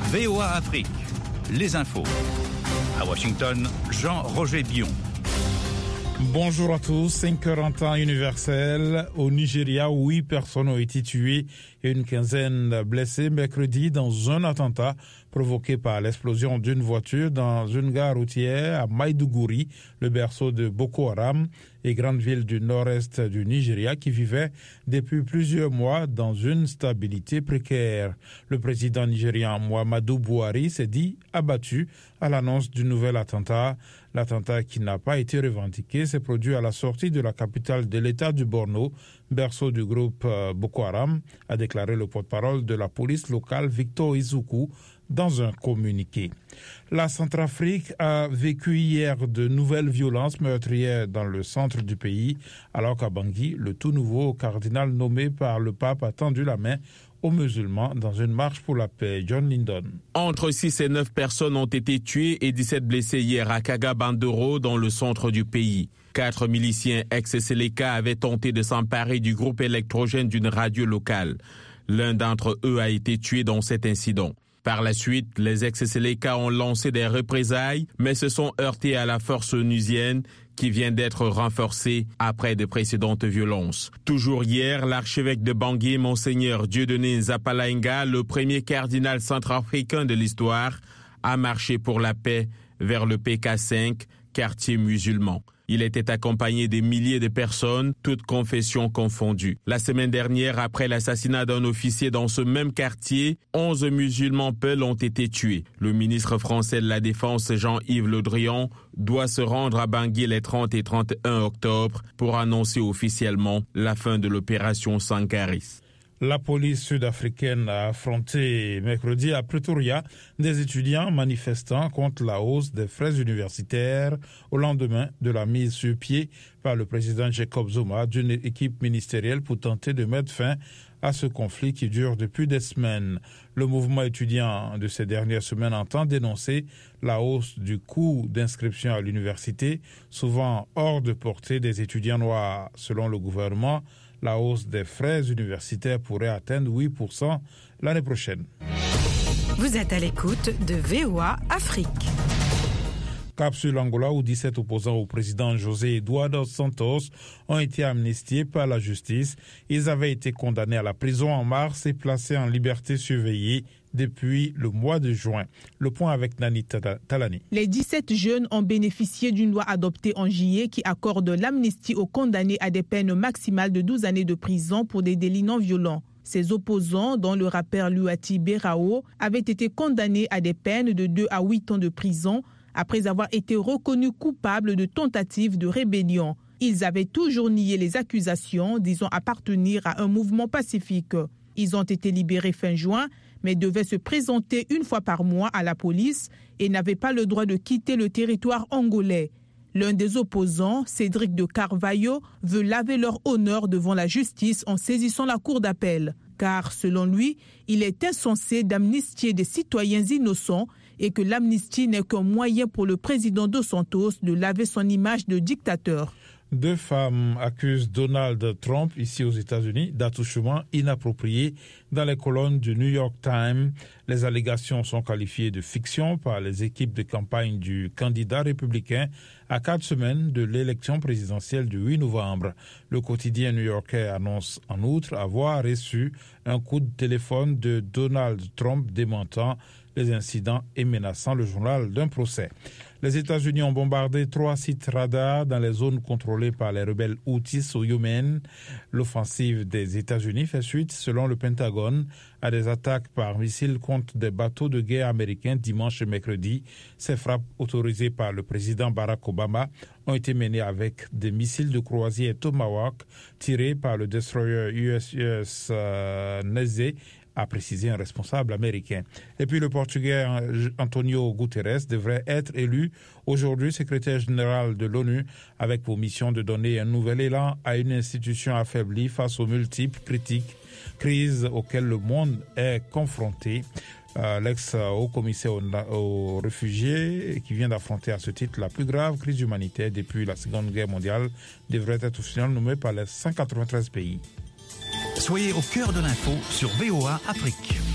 VOA Afrique, les infos. À Washington, Jean-Roger Bion. Bonjour à tous, 5h en temps universel. Au Nigeria, 8 personnes ont été tuées et une quinzaine blessées mercredi dans un attentat provoqué par l'explosion d'une voiture dans une gare routière à Maiduguri, le berceau de Boko Haram et grande ville du nord-est du Nigeria qui vivait depuis plusieurs mois dans une stabilité précaire. Le président nigérian Muhammadu Buhari s'est dit abattu à l'annonce du nouvel attentat. L'attentat qui n'a pas été revendiqué s'est produit à la sortie de la capitale de l'État du Borno, berceau du groupe Boko Haram, a déclaré le porte-parole de la police locale Victor Izuku dans un communiqué. La Centrafrique a vécu hier de nouvelles violences meurtrières dans le centre du pays, alors qu'à Bangui, le tout nouveau cardinal nommé par le pape a tendu la main aux musulmans dans une marche pour la paix. John Lindon. Entre 6 et 9 personnes ont été tuées et 17 blessées hier à Kagabandoro, dans le centre du pays. 4 miliciens ex-Seleka avaient tenté de s'emparer du groupe électrogène d'une radio locale. L'un d'entre eux a été tué dans cet incident. Par la suite, les ex-Seleka ont lancé des représailles, mais se sont heurtés à la force onusienne qui vient d'être renforcée après de précédentes violences. Toujours hier, l'archevêque de Bangui, Monseigneur Dieudonné Zapalainga, le premier cardinal centrafricain de l'histoire, a marché pour la paix vers le PK5, quartier musulman. Il était accompagné des milliers de personnes, toutes confessions confondues. La semaine dernière, après l'assassinat d'un officier dans ce même quartier, 11 musulmans peuls ont été tués. Le ministre français de la Défense, Jean-Yves Le Drian, doit se rendre à Bangui les 30 et 31 octobre pour annoncer officiellement la fin de l'opération Sankaris. La police sud-africaine a affronté mercredi à Pretoria des étudiants manifestant contre la hausse des frais universitaires au lendemain de la mise sur pied par le président Jacob Zuma d'une équipe ministérielle pour tenter de mettre fin à ce conflit qui dure depuis des semaines. Le mouvement étudiant de ces dernières semaines entend dénoncer la hausse du coût d'inscription à l'université, souvent hors de portée des étudiants noirs. Selon le gouvernement, la hausse des frais universitaires pourrait atteindre 8% l'année prochaine. Vous êtes à l'écoute de VOA Afrique. Cap sur l'Angola, où 17 opposants au président José Eduardo Santos ont été amnistiés par la justice. Ils avaient été condamnés à la prison en mars et placés en liberté surveillée depuis le mois de juin. Le point avec Nani Talani. Les 17 jeunes ont bénéficié d'une loi adoptée en juillet qui accorde l'amnistie aux condamnés à des peines maximales de 12 années de prison pour des délits non violents. Ces opposants, dont le rappeur Luati Berao, avaient été condamnés à des peines de 2 à 8 ans de prison après avoir été reconnus coupables de tentative de rébellion. Ils avaient toujours nié les accusations, disant appartenir à un mouvement pacifique. Ils ont été libérés fin juin, mais devaient se présenter une fois par mois à la police et n'avaient pas le droit de quitter le territoire angolais. L'un des opposants, Cédric de Carvalho, veut laver leur honneur devant la justice en saisissant la cour d'appel. Car, selon lui, il est insensé d'amnistier des citoyens innocents et que l'amnistie n'est qu'un moyen pour le président Dos Santos de laver son image de dictateur. 2 femmes accusent Donald Trump, ici aux États-Unis, d'attouchement inapproprié dans les colonnes du New York Times. Les allégations sont qualifiées de fiction par les équipes de campagne du candidat républicain à 4 semaines de l'élection présidentielle du 8 novembre. Le quotidien new-yorkais annonce en outre avoir reçu un coup de téléphone de Donald Trump démentant les incidents et menaçant le journal d'un procès. Les États-Unis ont bombardé 3 sites radars dans les zones contrôlées par les rebelles Houthis au Yémen. L'offensive des États-Unis fait suite, selon le Pentagone, à des attaques par missiles contre des bateaux de guerre américains dimanche et mercredi. Ces frappes autorisées par le président Barack Obama ont été menées avec des missiles de croisière Tomahawk tirés par le destroyer USS Nezé, a précisé un responsable américain. Et puis le Portugais Antonio Guterres devrait être élu aujourd'hui secrétaire général de l'ONU avec pour mission de donner un nouvel élan à une institution affaiblie face aux multiples crises auxquelles le monde est confronté. L'ex-haut-commissaire aux réfugiés, qui vient d'affronter à ce titre la plus grave crise humanitaire depuis la Seconde Guerre mondiale, devrait être officiellement nommé par les 193 pays. Soyez au cœur de l'info sur VOA Afrique.